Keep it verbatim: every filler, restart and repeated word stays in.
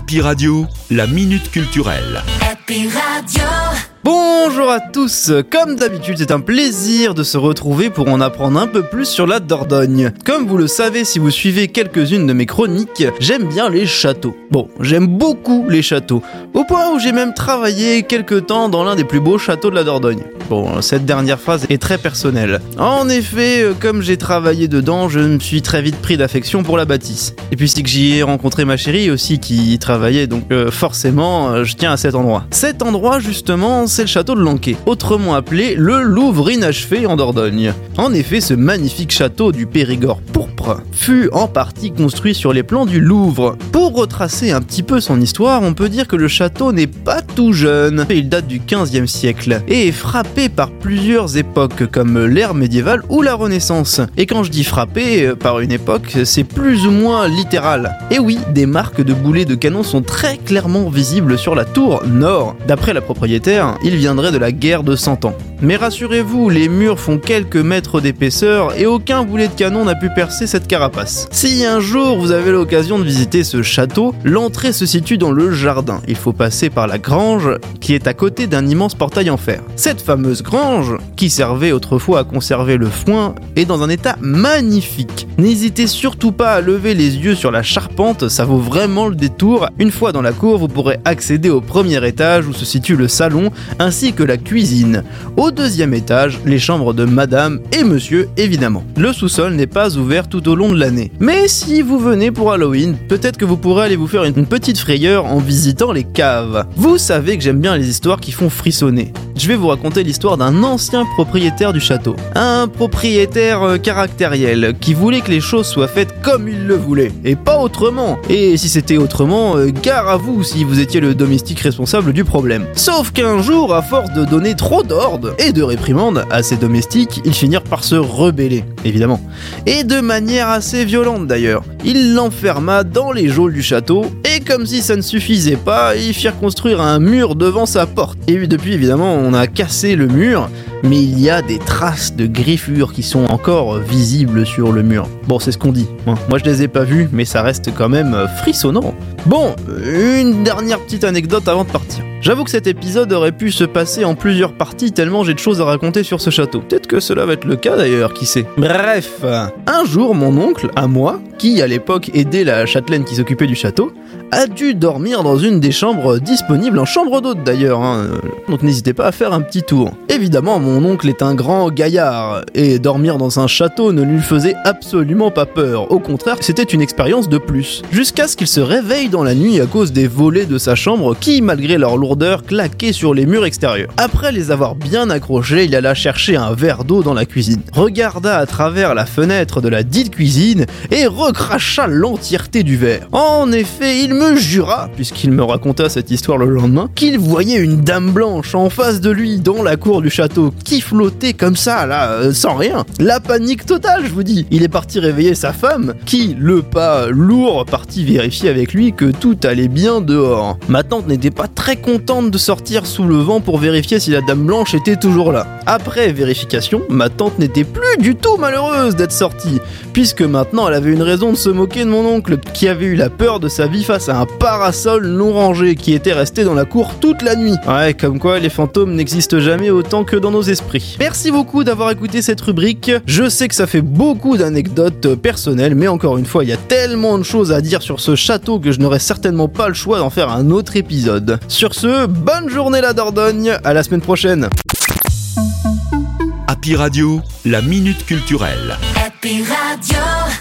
Happy Radio, la minute culturelle. Happy Radio. Bonjour à tous, comme d'habitude c'est un plaisir de se retrouver pour en apprendre un peu plus sur la Dordogne. Comme vous le savez si vous suivez quelques-unes de mes chroniques, j'aime bien les châteaux. Bon, j'aime beaucoup les châteaux, au point où j'ai même travaillé quelques temps dans l'un des plus beaux châteaux de la Dordogne. Bon, cette dernière phrase est très personnelle. En effet, comme j'ai travaillé dedans, je me suis très vite pris d'affection pour la bâtisse. Et puis c'est que j'y ai rencontré ma chérie aussi qui y travaillait, donc euh, forcément euh, je tiens à cet endroit. Cet endroit justement, c'est le château de Lanquet, autrement appelé le Louvre inachevé en Dordogne. En effet, ce magnifique château du Périgord pourpre fut en partie construit sur les plans du Louvre. Pour retracer un petit peu son histoire, on peut dire que le château n'est pas tout jeune. Il date du quinzième siècle et est frappé par plusieurs époques comme l'ère médiévale ou la Renaissance. Et quand je dis frappé par une époque, c'est plus ou moins littéral. Et oui, des marques de boulets de canon sont très clairement visibles sur la tour nord. D'après la propriétaire, il viendrait de la guerre de cent ans. Mais rassurez-vous, les murs font quelques mètres d'épaisseur et aucun boulet de canon n'a pu percer cette carapace. Si un jour vous avez l'occasion de visiter ce château, l'entrée se situe dans le jardin. Il faut passer par la grange qui est à côté d'un immense portail en fer. Cette fameuse grange, qui servait autrefois à conserver le foin, est dans un état magnifique. N'hésitez surtout pas à lever les yeux sur la charpente, ça vaut vraiment le détour. Une fois dans la cour, vous pourrez accéder au premier étage où se situe le salon ainsi que la cuisine. Au deuxième étage, les chambres de madame et monsieur évidemment. Le sous-sol n'est pas ouvert tout au long de l'année. Mais si vous venez pour Halloween, peut-être que vous pourrez aller vous faire une petite frayeur en visitant les caves. Vous savez que j'aime bien les histoires qui font frissonner. Je vais vous raconter l'histoire d'un ancien propriétaire du château. Un propriétaire euh, caractériel qui voulait que les choses soient faites comme il le voulait et pas autrement. Et si c'était autrement, euh, gare à vous si vous étiez le domestique responsable du problème. Sauf qu'un jour, à force de donner trop d'ordres et de réprimandes à ses domestiques, ils finirent par se rebeller, évidemment. Et de manière assez violente d'ailleurs. Il l'enferma dans les geôles du château et comme si ça ne suffisait pas, ils firent construire un mur devant sa porte. Et depuis évidemment, on a cassé le mur, mais il y a des traces de griffures qui sont encore visibles sur le mur. Bon, c'est ce qu'on dit. Moi, je les ai pas vues, mais ça reste quand même frissonnant. Bon, une dernière petite anecdote avant de partir. J'avoue que cet épisode aurait pu se passer en plusieurs parties tellement j'ai de choses à raconter sur ce château. Peut-être que cela va être le cas d'ailleurs, qui sait. Bref, un jour mon oncle, à moi, qui à l'époque aidait la châtelaine qui s'occupait du château, a dû dormir dans une des chambres disponibles, en chambre d'hôte d'ailleurs, hein. Donc n'hésitez pas à faire un petit tour. Évidemment, mon oncle est un grand gaillard, et dormir dans un château ne lui faisait absolument pas peur. Au contraire, c'était une expérience de plus. Jusqu'à ce qu'il se réveille dans la nuit à cause des volets de sa chambre qui, malgré leur lourdeur, claquaient sur les murs extérieurs. Après les avoir bien accrochés, il alla chercher un verre d'eau dans la cuisine, regarda à travers la fenêtre de la dite cuisine et recracha l'entièreté du verre. En effet, il me jura, puisqu'il me raconta cette histoire le lendemain, qu'il voyait une dame blanche en face de lui dans la cour du château qui flottait comme ça, là, euh, sans rien. La panique totale, je vous dis. Il est parti réveiller sa femme, qui, le pas lourd, partit vérifier avec lui que tout allait bien dehors. Ma tante n'était pas très contente de sortir sous le vent pour vérifier si la dame blanche était toujours là. Après vérification, ma tante n'était plus du tout malheureuse d'être sortie, puisque maintenant elle avait une raison de se moquer de mon oncle, qui avait eu la peur de sa vie face à un parasol non rangé qui était resté dans la cour toute la nuit. Ouais, comme quoi les fantômes n'existent jamais autant que dans nos esprits. Merci beaucoup d'avoir écouté cette rubrique. Je sais que ça fait beaucoup d'anecdotes personnelles, mais encore une fois, il y a tellement de choses à dire sur ce château que je n'aurai certainement pas le choix d'en faire un autre épisode. Sur ce, bonne journée la Dordogne, à la semaine prochaine. Happy Radio, la minute culturelle. Happy Radio.